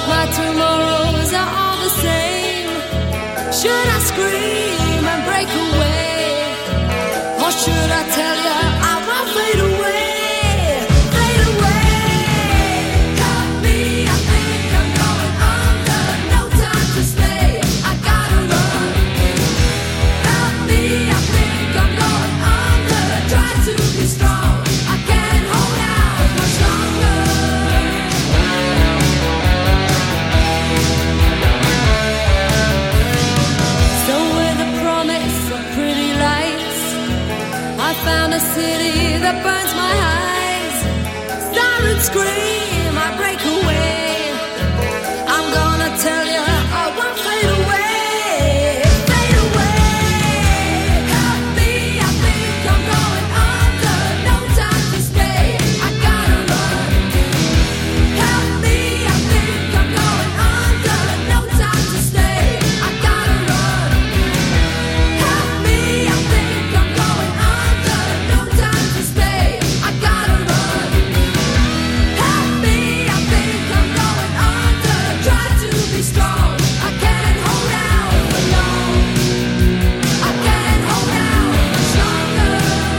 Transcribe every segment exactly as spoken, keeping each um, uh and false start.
but my tomorrows are all the same. Should I scream and break away, or should I tell you I won't fade away? Found a city that burns my eyes. Siren scream, I break away. I'm gonna tell you I won't fade away. Fade away. Help me, I think I'm going under. No time to stay, I gotta run. Help me, I think I'm going under. No time to stay, I gotta run. Help me, I think I'm going under. No time to stay, I gotta run. Help me, I think I'm going under. Try to be strong, I can't hold out for long. I can't hold out much longer.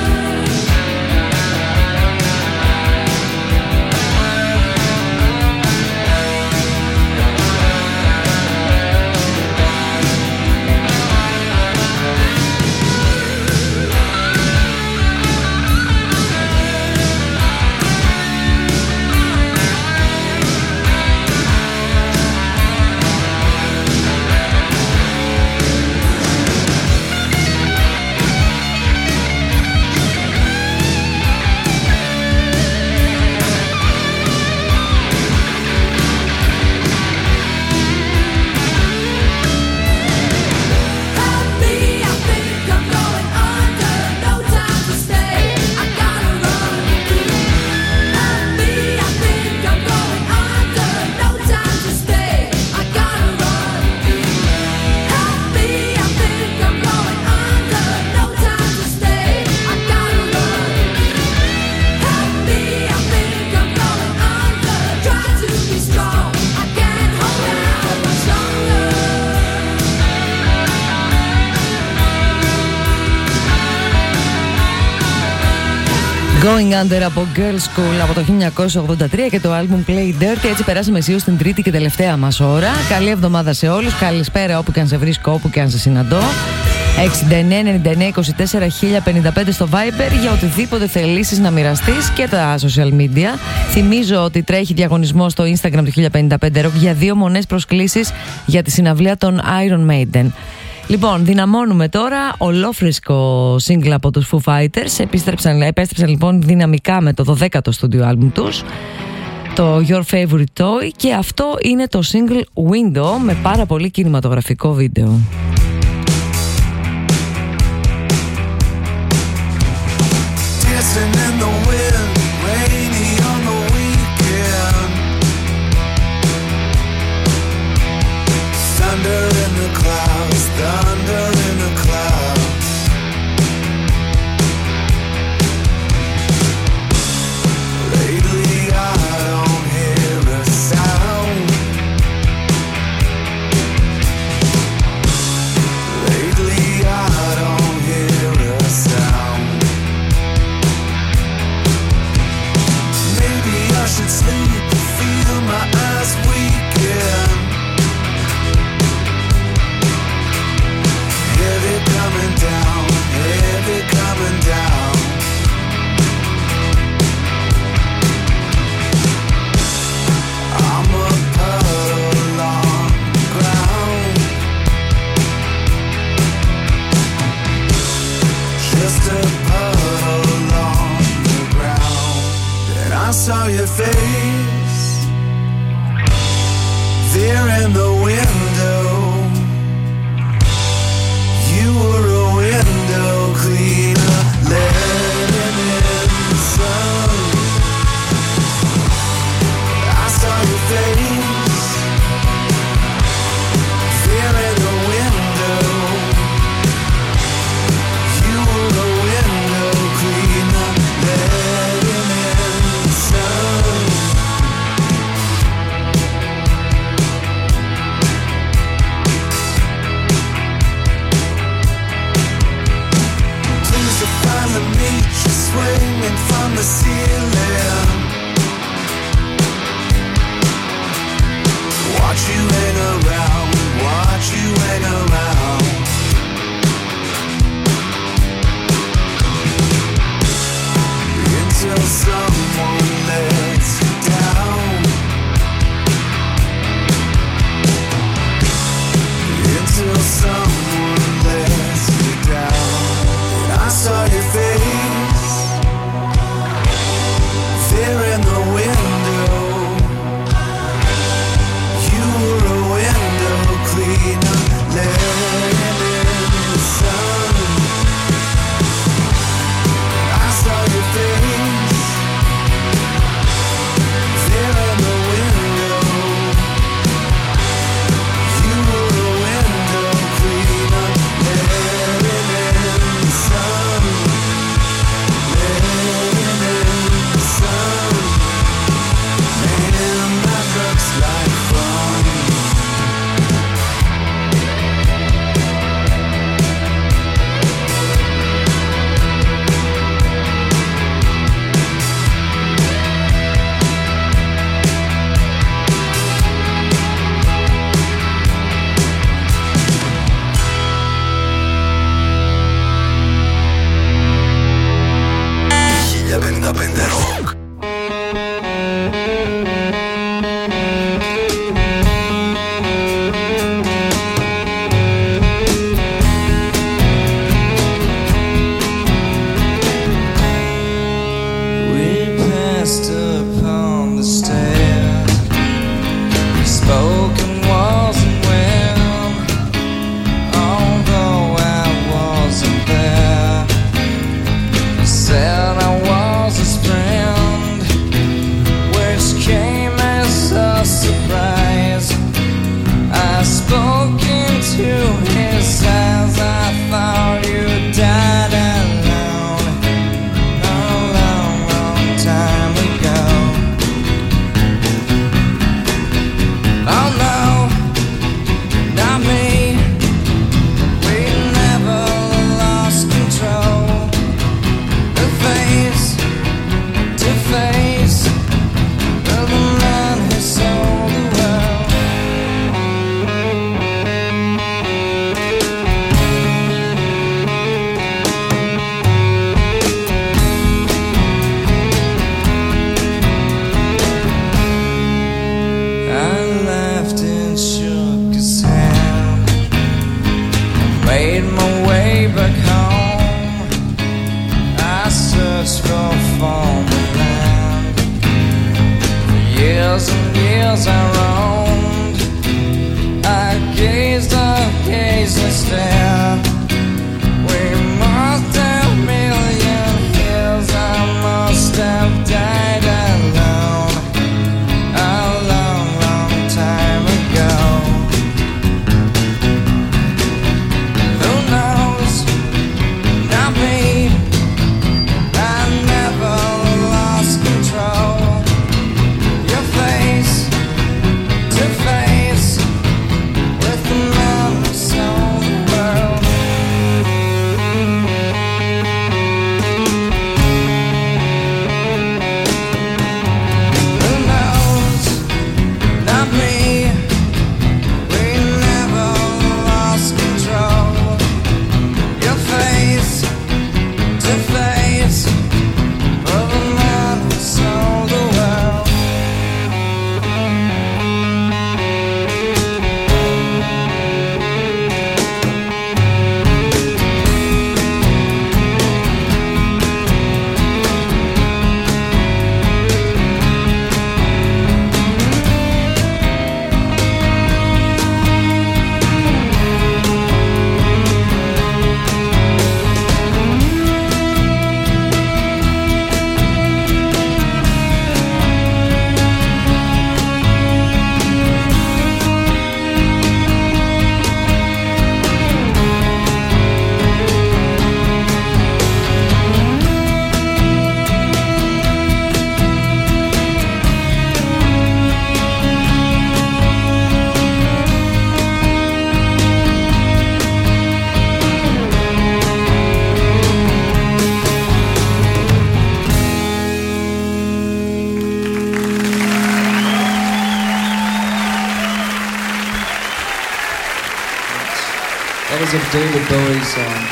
Help me, I think I'm going under. No time to stay, I gotta run. Help me, I think I'm going under. No time to stay, I gotta run. Help me, I think I'm going under. No time to stay, I gotta run. Help me, I think I'm going under. Try to be strong, I can't hold out much longer. Going Under από Girls School από το χίλια εννιακόσια ογδόντα τρία και το album Play Dirty. Έτσι περάσαμε αισίως στην τρίτη και τελευταία μας ώρα. Καλή εβδομάδα σε όλους. Καλησπέρα όπου και αν σε βρίσκω, όπου και αν σε συναντώ. εξήντα εννέα ενενήντα εννέα είκοσι τέσσερα χίλια πενήντα πέντε στο Viber για οτιδήποτε θελήσεις να μοιραστείς και τα social media. Θυμίζω ότι τρέχει διαγωνισμό στο Instagram του χίλια πενήντα πέντε Rock για δύο μονές προσκλήσεις για τη συναυλία των Iron Maiden. Λοιπόν, δυναμώνουμε τώρα. Ολόφρυσκο single από τους Foo Fighters. Επέστρεψαν, επέστρεψαν λοιπόν δυναμικά με το δωδέκατο studio album τους, το Your Favorite Toy, και αυτό είναι το single Window με πάρα πολύ κινηματογραφικό βίντεο. Dancing in the wind, rainy on the weekend. Thunder in the clouds, thunder in the clouds. Lately I don't hear a sound. Lately I don't hear a sound. Maybe I should sleep and feel my eyes weaken. Heavy coming down, heavy coming down. I'm a puddle on the ground, just a puddle on the ground. Then I saw your face there in the window. You were a window cleaner, letting in the sun. I saw your face there in the window. You were a window cleaner, letting in the sun. years and years I roamed. I gazed, I gazed and stared. We must have million years. I must have died alone a long, long time ago. Who knows? Not me. I never lost control. Your face to face with the man who sold the world. Who knows? Not me. We never lost control. Your face to face with the man who sold the world. That was a David Bowie song.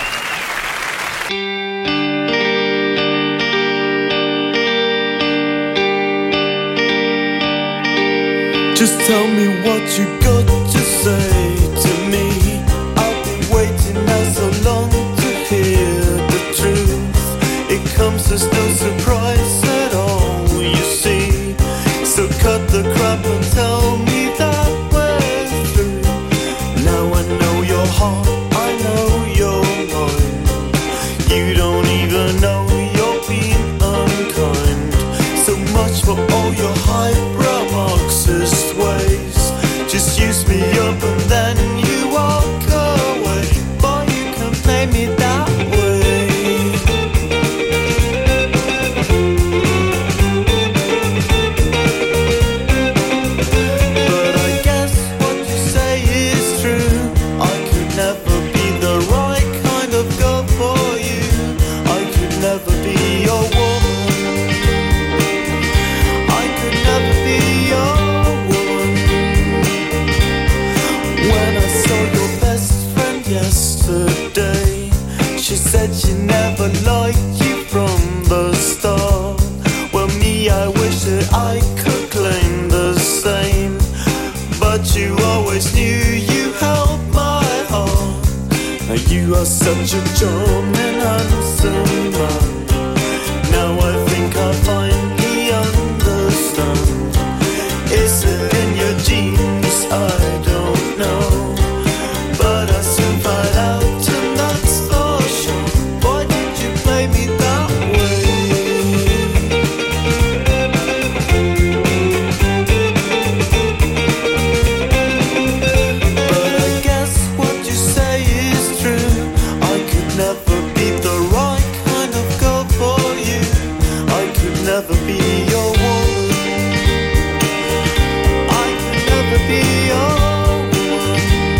Just tell me what you got to say to me. I've been waiting now so long to hear the truth. It comes as no surprise at all, you see. So cut the crap and tell me that we're through. Now I know your heart, I know your mind. You don't even know you're being unkind. So much for all your highbrow Marxist ways. Just use me up and then you walk away. Boy, you can play me that way. But I guess what you say is true. I could never be the right kind of girl for you. I could never be your woman. I could never be your woman. When I saw your best friend yesterday, she said she never liked you from the start. Well, me, I wish that I could claim the same. But you always knew you held my heart. Now you are such a charming, handsome man. Now I think I finally understand. Is it in your genes? I don't know. But I soon find out, and that's for sure. Why did you play me that way? But I guess what you say is true. I could never be the right kind of girl for you. I could never be your woman. I could never be your woman.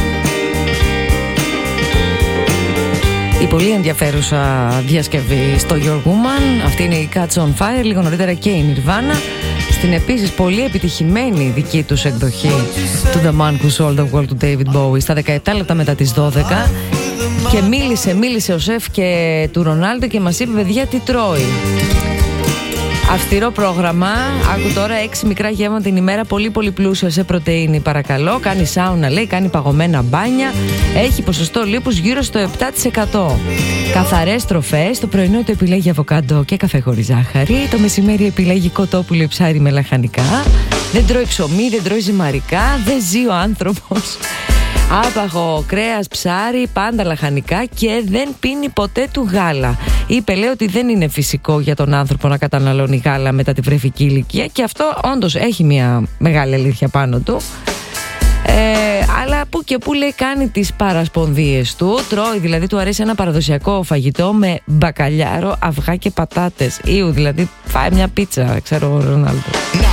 Η πολύ ενδιαφέρουσα διασκευή στο Your Woman. Αυτή είναι η Catch on Fire. Λίγο νωρίτερα και η Nirvana. Στην επίσης πολύ επιτυχημένη δική τους εκδοχή του The Man Who Sold the World του David Bowie στα δεκαεπτά λεπτά μετά τις δώδεκα. Και μίλησε, μίλησε ο σεφ και του Ρονάλντο και μας είπε, παιδιά, τι τρώει. Αυστηρό πρόγραμμα. Άκου τώρα, έξι μικρά γεύματα την ημέρα. Πολύ πολύ πλούσιο σε πρωτεΐνη, παρακαλώ. Κάνει σάουνα, λέει, κάνει παγωμένα μπάνια. Έχει ποσοστό λίπους γύρω στο επτά τοις εκατό. Καθαρές τροφές. Το πρωινό το επιλέγει αβοκάντο και καφέ χωρίς ζάχαρη. Το μεσημέρι επιλέγει κοτόπουλο ή ψάρι με λαχανικά. Δεν τρώει ψωμί, δεν τρώει ζυμαρικά. Δεν ζει ο άνθρωπος. Άπαχο κρέας, ψάρι, πάντα λαχανικά και δεν πίνει ποτέ του γάλα. Είπε, λέει, ότι δεν είναι φυσικό για τον άνθρωπο να καταναλώνει γάλα μετά τη βρεφική ηλικία και αυτό όντως έχει μια μεγάλη αλήθεια πάνω του. Ε, αλλά που και που, λέει, κάνει τις παρασπονδίες του. Τρώει, δηλαδή του αρέσει ένα παραδοσιακό φαγητό με μπακαλιάρο, αυγά και πατάτες. Ήου, δηλαδή φάει μια πίτσα, ξέρω ο Ρονάλντο.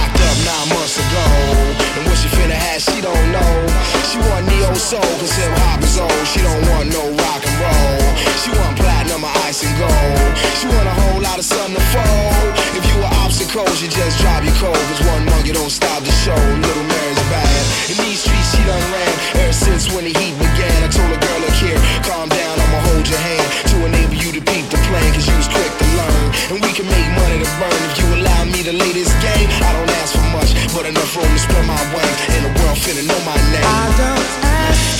She don't know. She want neo soul, cause hip hop is old. She don't want no rock and roll. She want platinum or ice and gold. She want a whole lot of something to fold. If you were obstacles, you just drop your cold. Cause one monkey don't stop the show. Little Mary's bad. In these streets she done ran ever since when the heat began. I told a girl, look here, calm down, I'ma hold your hand to enable you to peep the plan, cause you was quick to learn. And we can make money to burn if you allow me to lay this game. I don't ask for much, but enough room to spread my wings. And the world finna know my name. I don't ask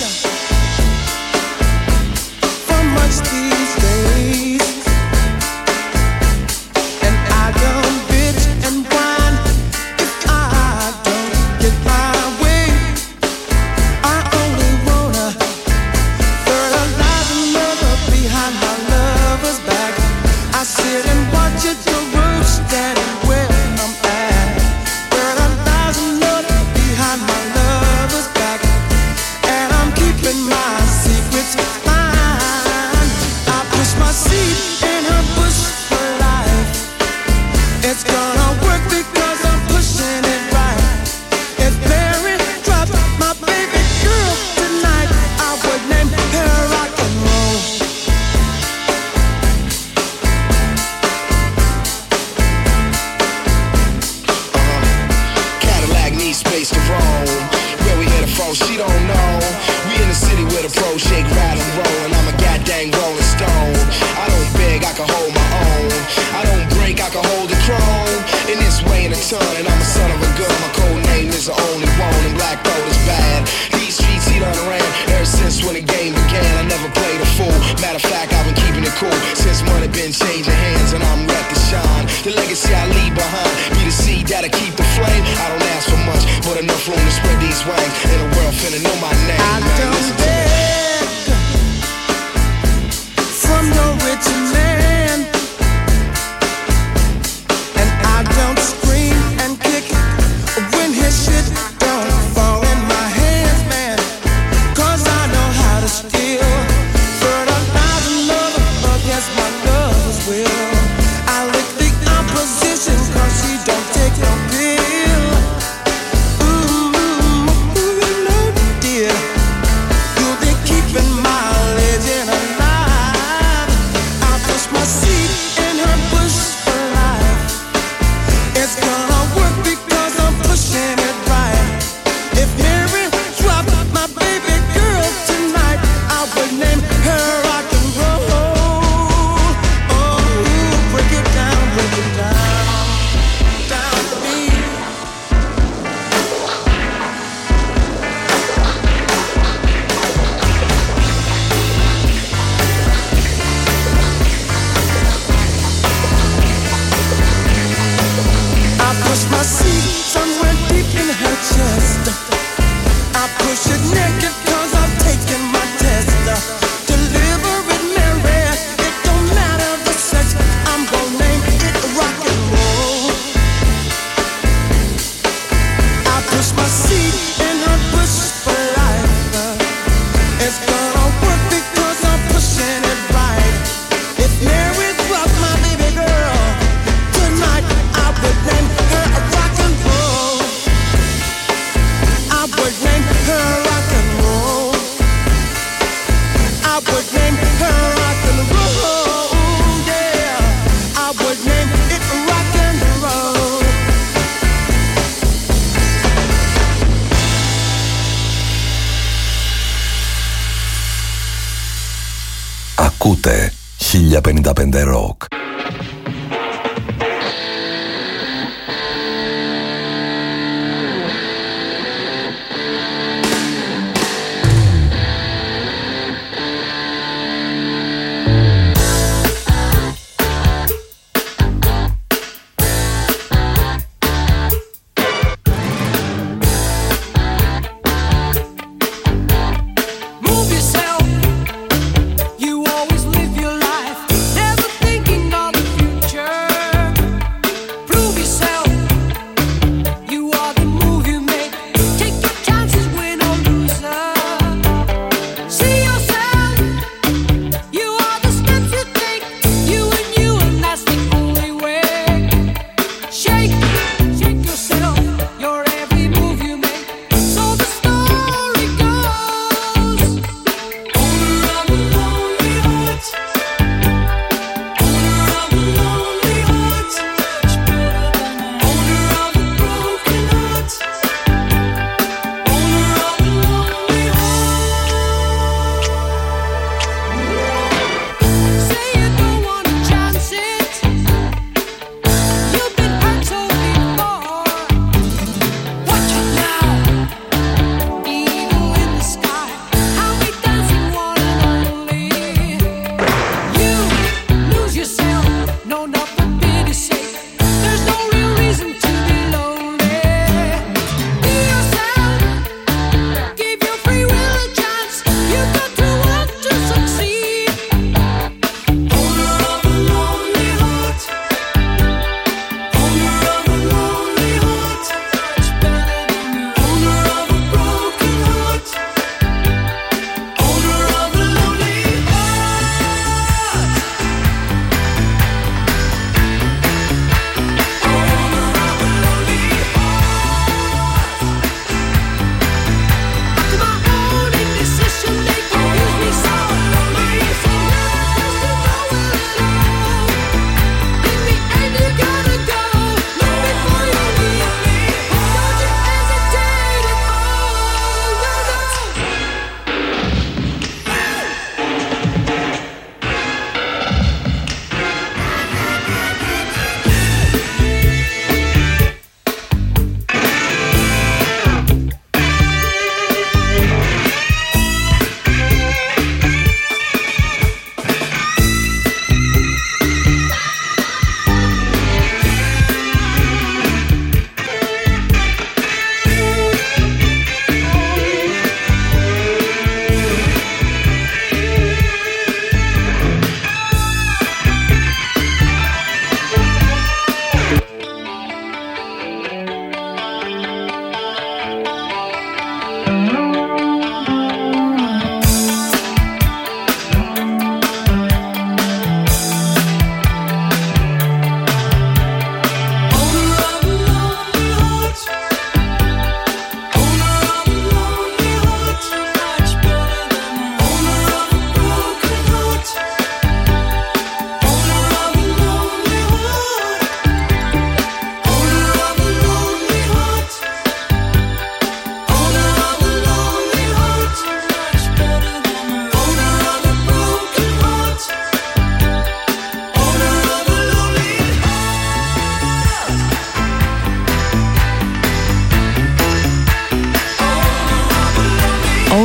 for much these days, and I don't bitch and whine if I don't get my way. I only wanna fertilize another behind my lover's back. I sit and watch it the roots standing where I'm at. Fertilize another behind my lover's back, and I'm keeping my secrets fine. I push my seed in her bush for life. It's gonna work because I'm pushing it right. If Mary dropped my baby girl tonight, I would name her rock and roll. Cadillac needs space to roam. Where we headed from, she don't know. We in the city where the pros shake, rattle, and roll, and I'm a goddamn rolling stone. I don't beg, I can hold my own. I don't break, I can hold the chrome. In this way in a ton, and I'm a son of a gun. My code name is the only one, and black gold is bad. These streets he done ran ever since when the game began. I never played a fool. Matter of fact, I've been keeping it cool since money been changing hands, and I'm ready to shine. The legacy I leave behind be the seed that'll keep the flame. I don't ask for much, but enough room to spread these wings. And the world finna know my name. I man. Don't beg from no rich man, and I don't scream and kick when his shit don't fall in my hands, man. Cause I know how to steal fertilize another against my lover's will. I lick the opposition cause she don't take no pill. Ooh, ooh, you know, dear, you'll be keeping my legend alive. I push my seed in her bush for life. It's gonna work because I'm pushing it right. If Mary dropped my baby girl tonight, I would name her rock and roll. Oh, break it down, break it down, down to me. I push my seed somewhere deep in her chest. I push it naked cause I've taken my test. Deliver it, Mary, it don't matter the sex. I'm gonna name it rock and roll. I push my seed in her bush for life. It's gonna work because I'm pushing it right. If Mary dropped my baby girl tonight, I would name her a rock and roll. I would name her rock and roll. I would name her rock and roll. Yeah, I would name it rock and roll. Ακούτε χίλια πενήντα πέντε Rock.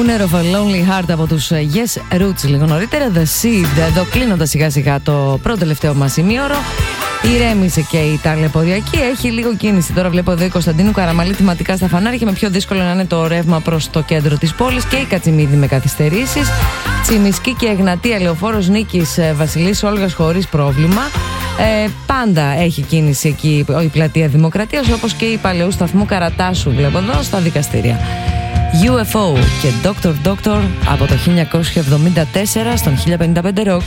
Owner of a Lonely Heart από τους Yes Roots λίγο νωρίτερα. The Seed. Εδώ κλείνοντας σιγά σιγά το πρώτο τελευταίο μας ημίωρο. Ηρέμησε και η ταλαιπωριακή. Έχει λίγο κίνηση. Τώρα βλέπω εδώ η Κωνσταντίνου Καραμαλή θεματικά στα φανάρια και με πιο δύσκολο να είναι το ρεύμα προς το κέντρο της πόλης και η Κατσιμίδη με καθυστερήσεις. Τσιμισκή και Εγνατία, Λεωφόρος Νίκης, Βασιλής Όλγας χωρίς πρόβλημα. Ε, πάντα έχει κίνηση εκεί η πλατεία Δημοκρατίας, όπως και η παλαιού σταθμού Καρατάσου, βλέπω εδώ στα δικαστήρια. γιου εφ ο και Doctor Doctor από το χίλια εννιακόσια εβδομήντα τέσσερα στον χίλια πενήντα πέντε Rock.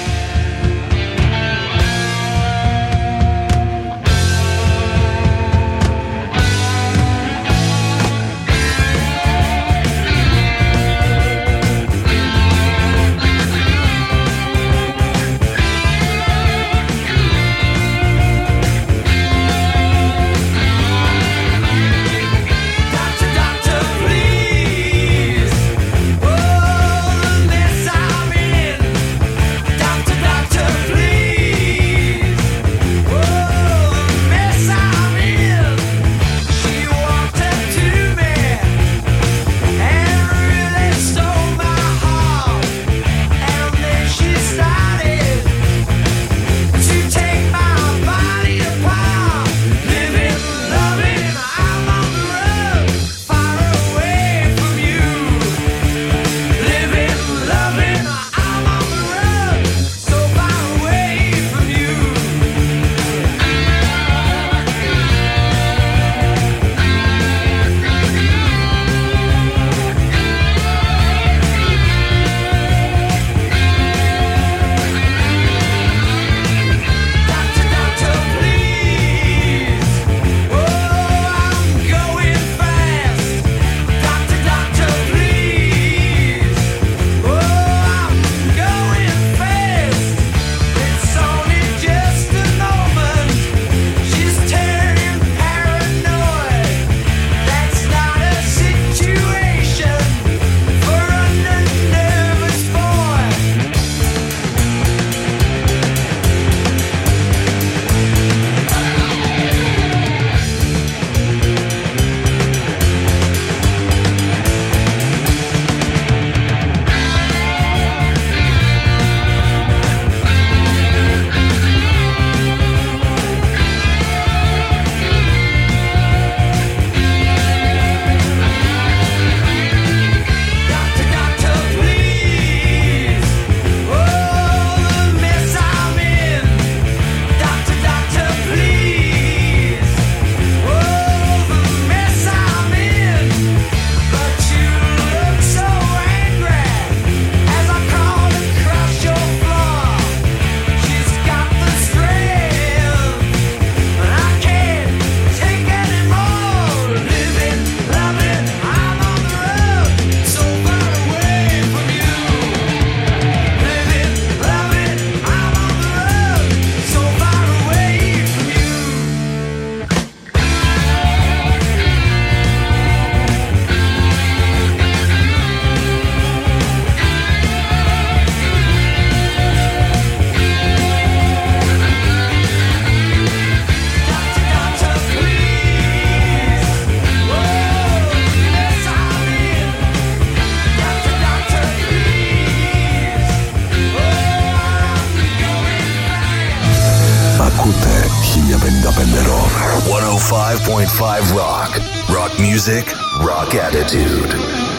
χίλια πενήντα πέντε Rock. εκατόν πέντε κόμμα πέντε Rock. Rock music, rock attitude.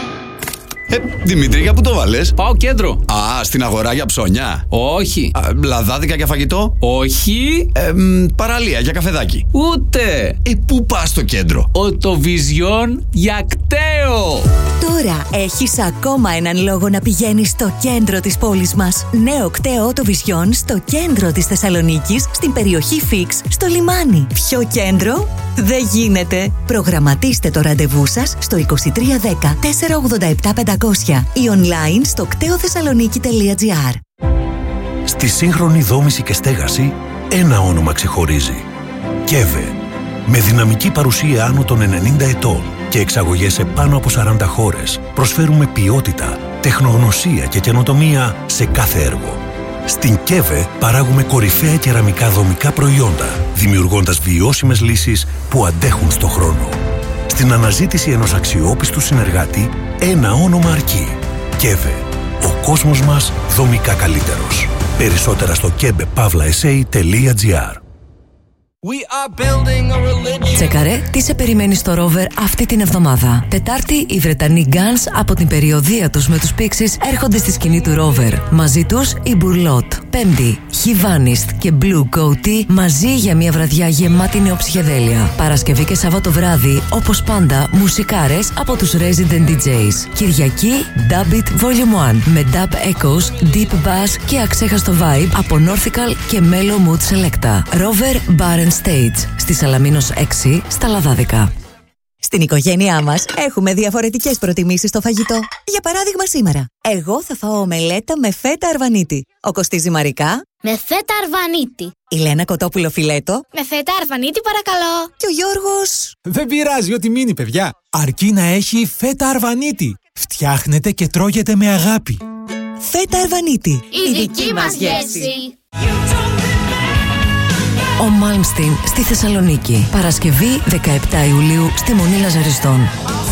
Ε, Δημήτρη, για πού το βάλες? Πάω κέντρο. Α, στην αγορά για ψώνια. Όχι. Α, λαδάδικα για φαγητό. Όχι. Ε, μ, παραλία για καφεδάκι. Ούτε. Ε, πού πας στο κέντρο? Οτοβιζιόν για κταίο. Τώρα έχεις ακόμα έναν λόγο να πηγαίνεις στο κέντρο της πόλης μας. Νέο κταίο Οτοβιζιόν στο κέντρο της Θεσσαλονίκης, στην περιοχή Φίξ, στο λιμάνι. Ποιο κέντρο? Δεν γίνεται. Προγραμματίστε το ραντεβού σας στο είκοσι τρία δέκα τετρακόσια ογδόντα επτά πεντακόσια ή online στο κτέοθεσσαλονίκη τελεία τζι άρ. Στη σύγχρονη δόμηση και στέγαση, ένα όνομα ξεχωρίζει. κέβε. Με δυναμική παρουσία άνω των ενενήντα ετών και εξαγωγές σε πάνω από σαράντα χώρες, προσφέρουμε ποιότητα, τεχνογνωσία και καινοτομία σε κάθε έργο. Στην κέβε παράγουμε κορυφαία κεραμικά δομικά προϊόντα, δημιουργώντας βιώσιμες λύσεις που αντέχουν στο χρόνο. Στην αναζήτηση ενός αξιόπιστου συνεργάτη, ένα όνομα αρκεί. κέβε. Ο κόσμος μας δομικά καλύτερος. Περισσότερα στο κέβε παύλα ες έι τελεία τζι άρ. Τσεκαρέ τι σε περιμένει στο Rover αυτή την εβδομάδα. Τετάρτη, οι Βρετανοί Guns από την περιοδεία τους με τους Pixies έρχονται στη σκηνή του Rover. Μαζί τους η Burlot. Πέμπτη, Hivanist και Blue Goatee μαζί για μια βραδιά γεμάτη νεοψυχεδέλεια. Παρασκευή και Σάββατο βράδυ, όπως πάντα, μουσικάρες από τους Resident ντι τζέις. Κυριακή, Dub It Volume ένα με Dub Echoes, Deep Bass και αξέχαστο vibe από Northical και Mellow Mood Selecta. Rover Bar and Stage, στη Σαλαμίνος έξι, στα Λαδάδικα. Στην οικογένειά μας έχουμε διαφορετικές προτιμήσεις στο φαγητό. Για παράδειγμα σήμερα, εγώ θα φάω ομελέτα με φέτα αρβανίτη. Ο Κωστής Ζυμαρικά με φέτα αρβανίτη. Η Λένα Κοτόπουλο φιλέτο με φέτα αρβανίτη παρακαλώ. Και ο Γιώργος... Δεν πειράζει, ό,τι μείνει παιδιά. Αρκεί να έχει φέτα αρβανίτη. Φτιάχνετε και τρώγεται με αγάπη. Φέτα αρβανίτη. Η δική μας γεύση. Ο Μάλμστιν στη Θεσσαλονίκη. Παρασκευή δεκαεπτά Ιουλίου στη Μονή Λαζαριστών.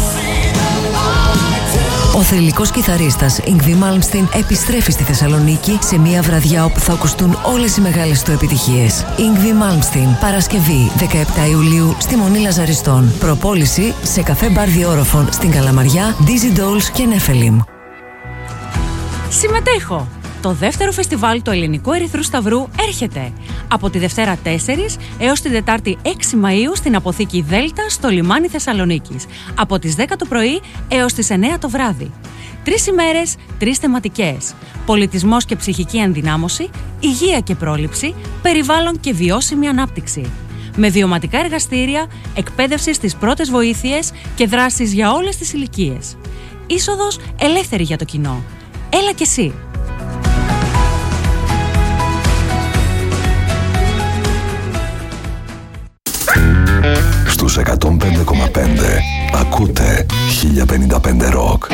Ο θρυλικός κιθαρίστας Yngwie Malmsteen επιστρέφει στη Θεσσαλονίκη σε μια βραδιά όπου θα ακουστούν όλες οι μεγάλες του επιτυχίες. Yngwie Malmsteen, Παρασκευή δεκαεπτά Ιουλίου στη Μονή Λαζαριστών. Προπόληση σε καφέ μπαρ Διόροφων στην Καλαμαριά, Dizzy Dolls και Nephilim. Συμμετέχω! Το δεύτερο φεστιβάλ του Ελληνικού Ερυθρού Σταυρού έρχεται από τη Δευτέρα τέσσερις έως την Τετάρτη έξι Μαΐου στην Αποθήκη Δέλτα στο λιμάνι Θεσσαλονίκης. Από τις δέκα το πρωί έως τις εννέα το βράδυ. Τρεις ημέρες, τρεις θεματικές. Πολιτισμός και ψυχική ενδυνάμωση, υγεία και πρόληψη, περιβάλλον και βιώσιμη ανάπτυξη. Με βιωματικά εργαστήρια, εκπαίδευση στις πρώτες βοήθειες και δράσεις για όλες τις ηλικίες. Είσοδος ελεύθερη για το κοινό. Έλα κι εσύ! Στους εκατόν πέντε κόμμα πέντε ακούτε χίλια πενήντα πέντε Rock.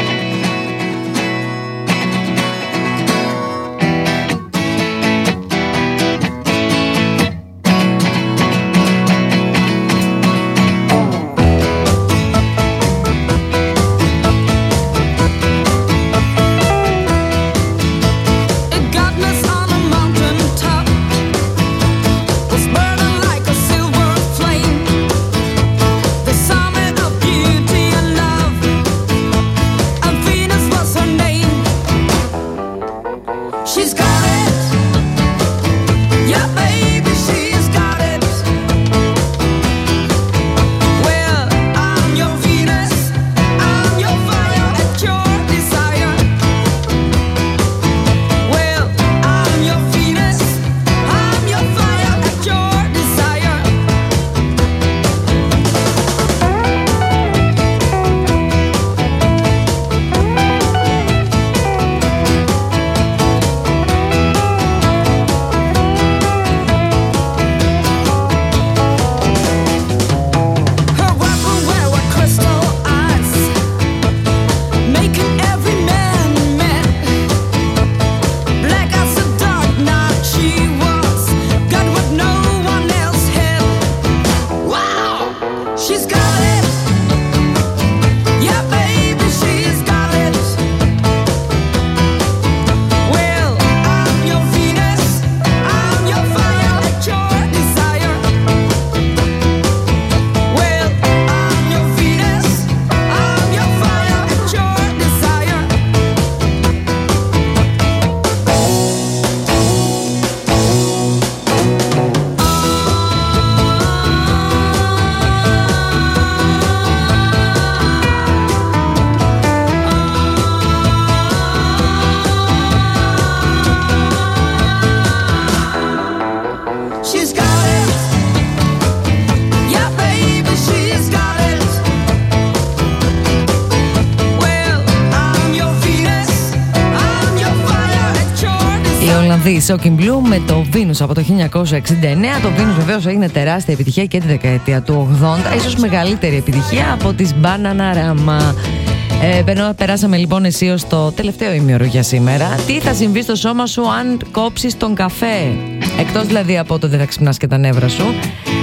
The Shocking Blue με το Venus από το χίλια εννιακόσια εξήντα εννέα. Το Venus βεβαίως έγινε τεράστια επιτυχία και τη δεκαετία του ογδόντα, ίσως μεγαλύτερη επιτυχία από τις Bananarama. Ε, περάσαμε λοιπόν αισίως στο τελευταίο ημίωρο για σήμερα. Τι θα συμβεί στο σώμα σου αν κόψεις τον καφέ? Εκτός δηλαδή από το δεν θα ξυπνάς και τα νεύρα σου.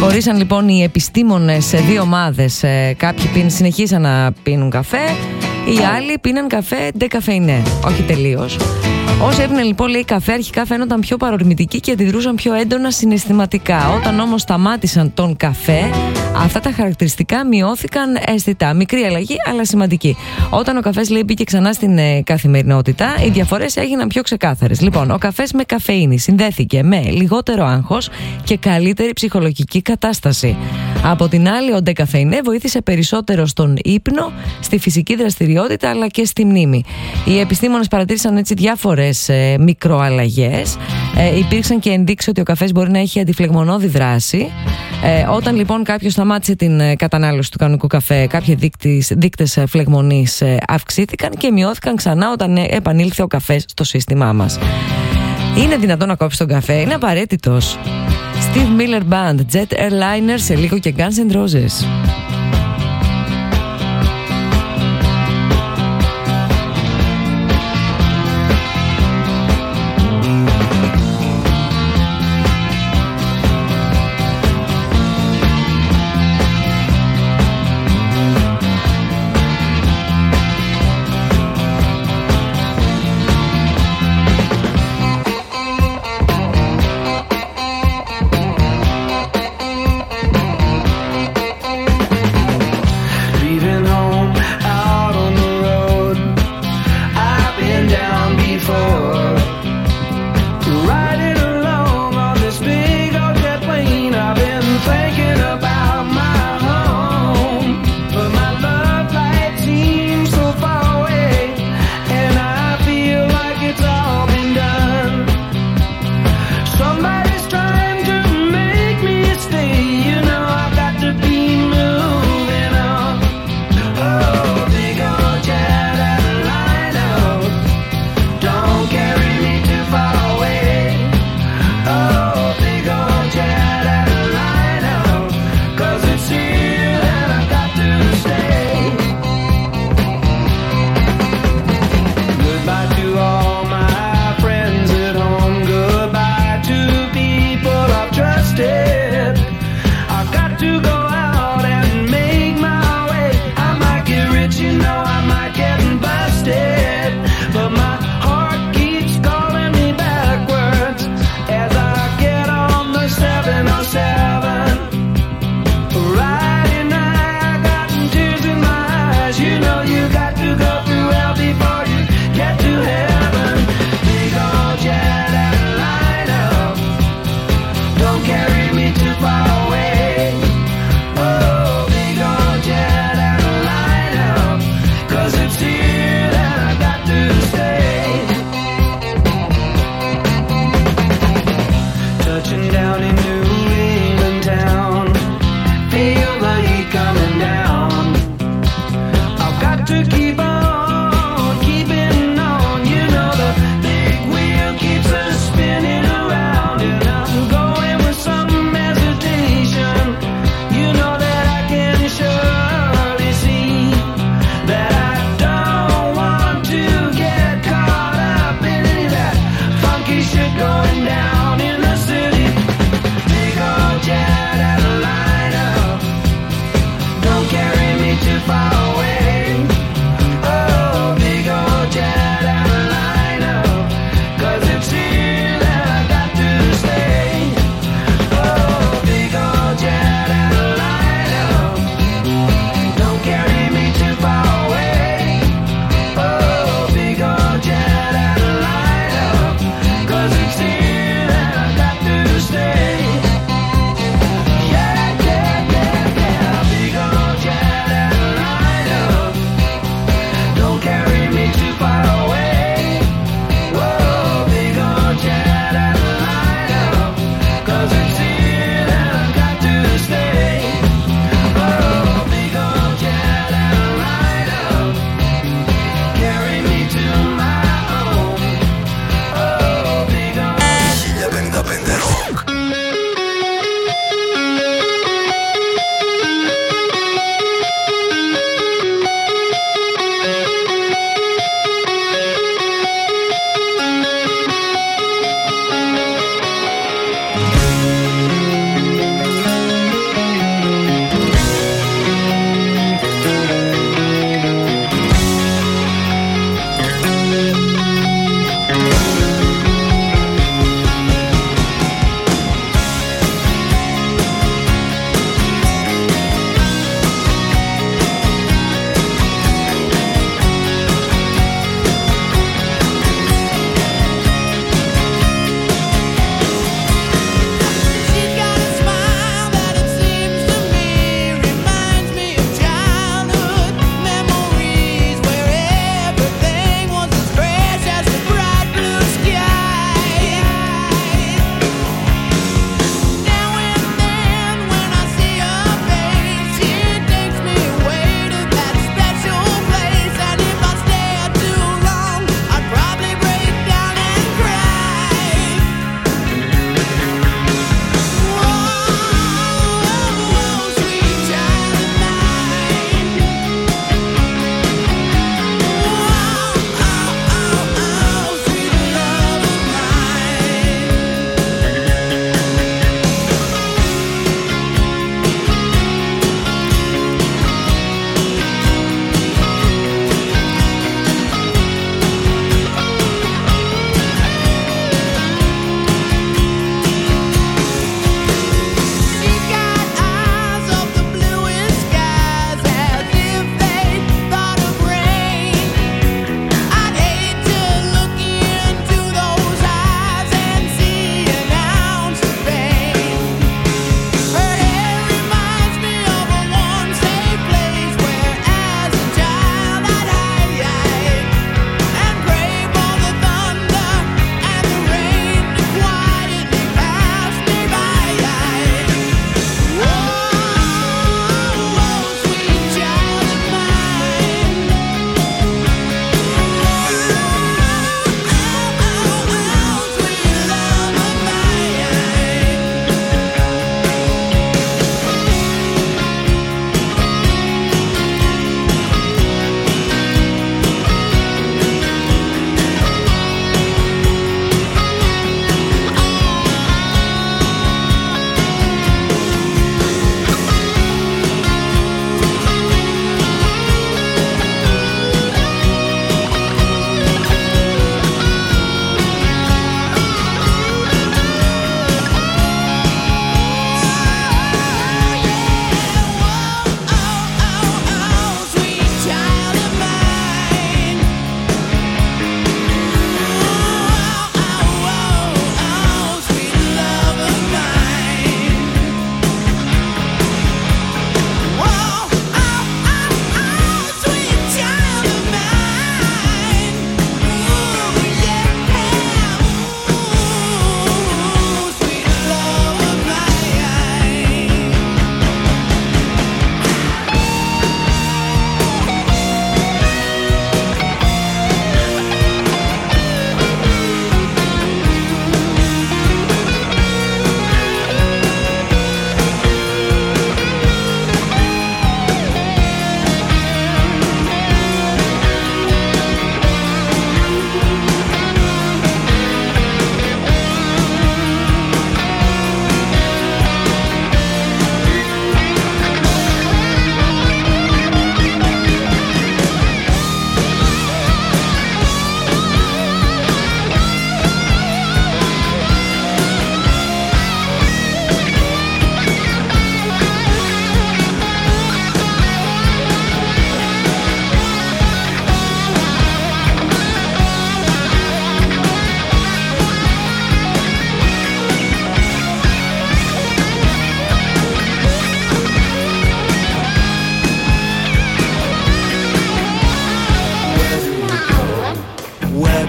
Χωρίσαν λοιπόν οι επιστήμονες σε δύο ομάδες. Ε, κάποιοι πίν, συνεχίσαν να πίνουν καφέ, οι άλλοι πίναν καφέ ντεκαφεϊνέ. Όχι τελείως. Όσοι έπιναν λοιπόν, λέει, καφέ, αρχικά φαίνονταν πιο παρορμητικοί και αντιδρούσαν πιο έντονα συναισθηματικά. Όταν όμως σταμάτησαν τον καφέ, αυτά τα χαρακτηριστικά μειώθηκαν αισθητά. Μικρή αλλαγή, αλλά σημαντική. Όταν ο καφές, λέει, μπήκε ξανά στην ε, καθημερινότητα, οι διαφορές έγιναν πιο ξεκάθαρες. Λοιπόν, ο καφές με καφεΐνη συνδέθηκε με λιγότερο άγχος και καλύτερη ψυχολογική κατάσταση. Από την άλλη, ο ντεκαφεϊνέ βοήθησε περισσότερο στον ύπνο, στη φυσική δραστηριότητα αλλά και στη μνήμη. Οι επιστήμονες παρατήρησαν έτσι διάφορες ε, μικροαλλαγές. Ε, υπήρξαν και ενδείξεις ότι ο καφές μπορεί να έχει αντιφλεγμονώδη δράση. Ε, όταν λοιπόν κάποιος σταμάτησε την ε, κατανάλωση του κανονικού καφέ, κάποιοι δείκτες, δείκτες ε, φλεγμονής ε, αυξήθηκαν και μειώθηκαν ξανά όταν ε, επανήλθε ο καφές στο σύστημά μας. Είναι δυνατόν να κόψεις τον καφέ? Είναι απαραίτητος. Steve Miller Band, Jet Airliner, σε λίγο και Guns N' Roses.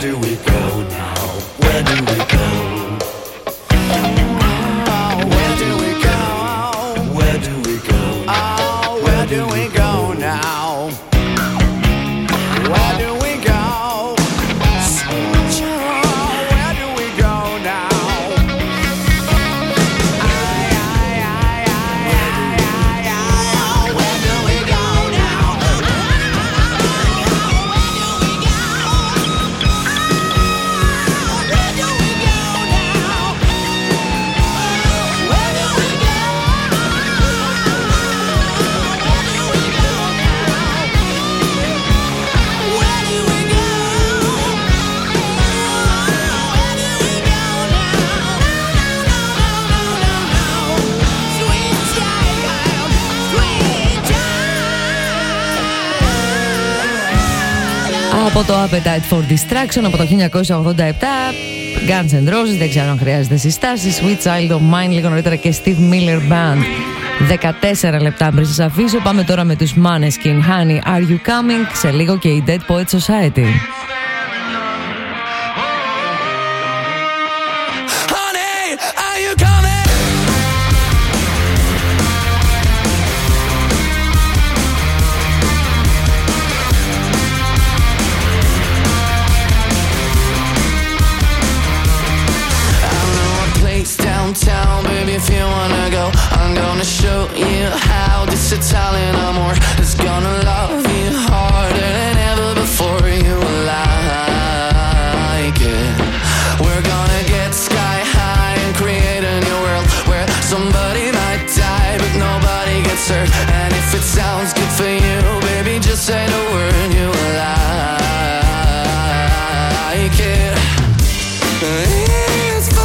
do we go now? Where do we go? Where do we go? Where do we go? Oh, where do we go now? Where do we go? Where do we go now? Από το Appetite for Distraction από το χίλια εννιακόσια ογδόντα επτά, Guns N' Roses, δεν ξέρω αν χρειάζεται συστάσεις, Sweet Child of Mine λίγο νωρίτερα και Steve Miller Band. δεκατέσσερα λεπτά πριν σας αφήσω, πάμε τώρα με τους Maneskin, Honey, Are You Coming, σε λίγο και η Dead Poets Society. Downtown, baby, if you wanna go, I'm gonna show you how this Italian amor is gonna love you harder than ever before. You will like it. We're gonna get sky high and create a new world where somebody might die but nobody gets hurt. And if it sounds good for you, baby, just say the word. You will like it. It's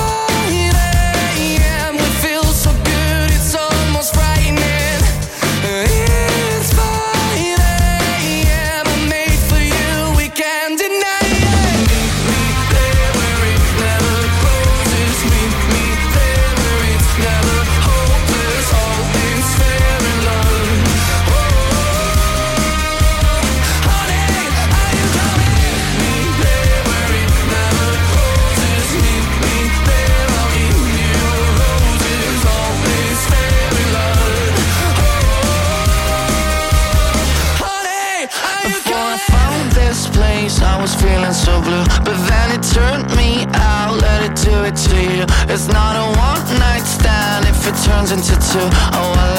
I was feeling so blue, but then it turned me out. Let it do it to you. It's not a one night stand if it turns into two. Oh, I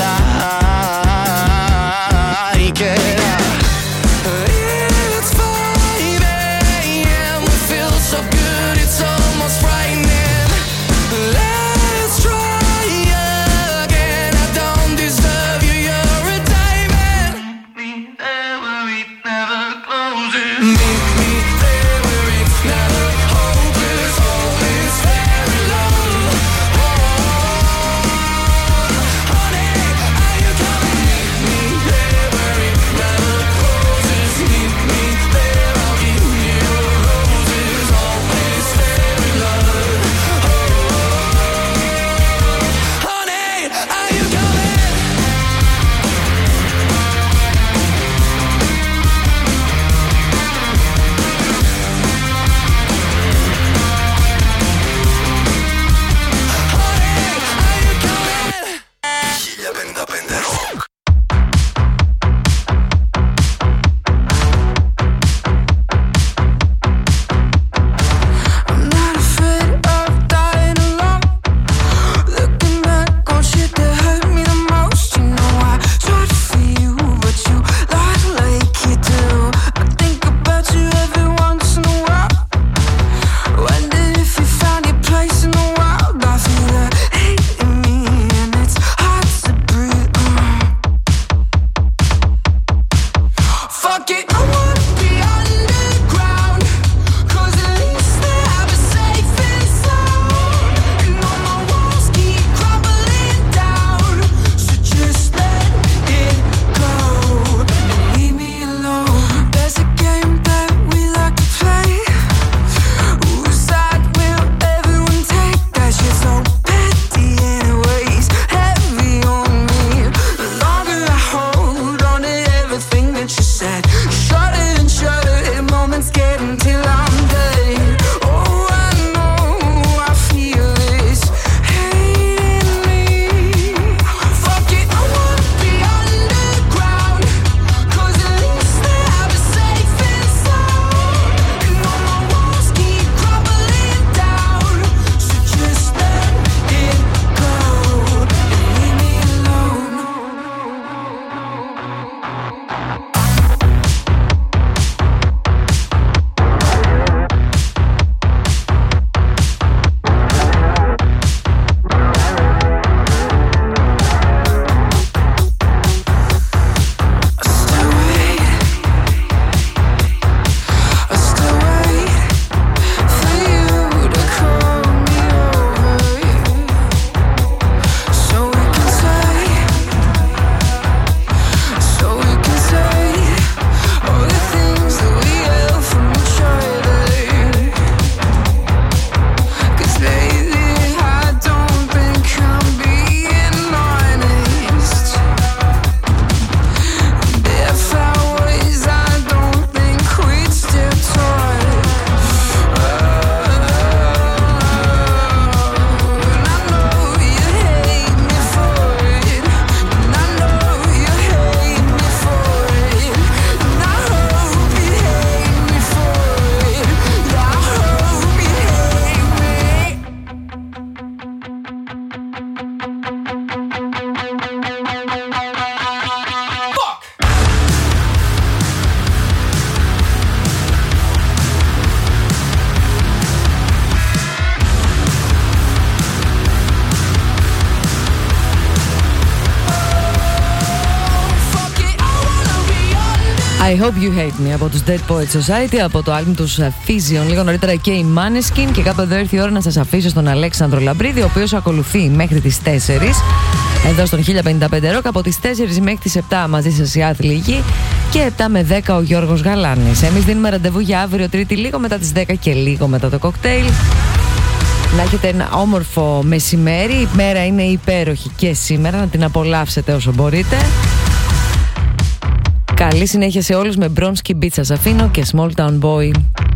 like it. It's five a.m. We feel so good, it's almost frightening. Let's try again. I don't deserve you, you're a diamond. Me there where it never closes. Me never I Hope You Hate Me από τους Dead Poets Society, από το άλμπum τους Fusion. Λίγο νωρίτερα και η Maneskin. Και κάπου εδώ ήρθε η ώρα να σας αφήσω στον Αλέξανδρο Λαμπρίδη, ο οποίος ακολουθεί μέχρι τις τέσσερις εδώ στον χίλια πενήντα πέντε Rock. Από τις τέσσερις μέχρι τις επτά μαζί σας η Άθλη Γη και επτά με δέκα ο Γιώργος Γαλάνης. Εμείς δίνουμε ραντεβού για αύριο Τρίτη λίγο μετά τις δέκα και λίγο μετά το κοκτέιλ. Να έχετε ένα όμορφο μεσημέρι. Η μέρα είναι υπέροχη και σήμερα, να την απολαύσετε όσο μπορείτε. Καλή συνέχεια σε όλους με Bronski Beach σας αφήνω και Small Town Boy.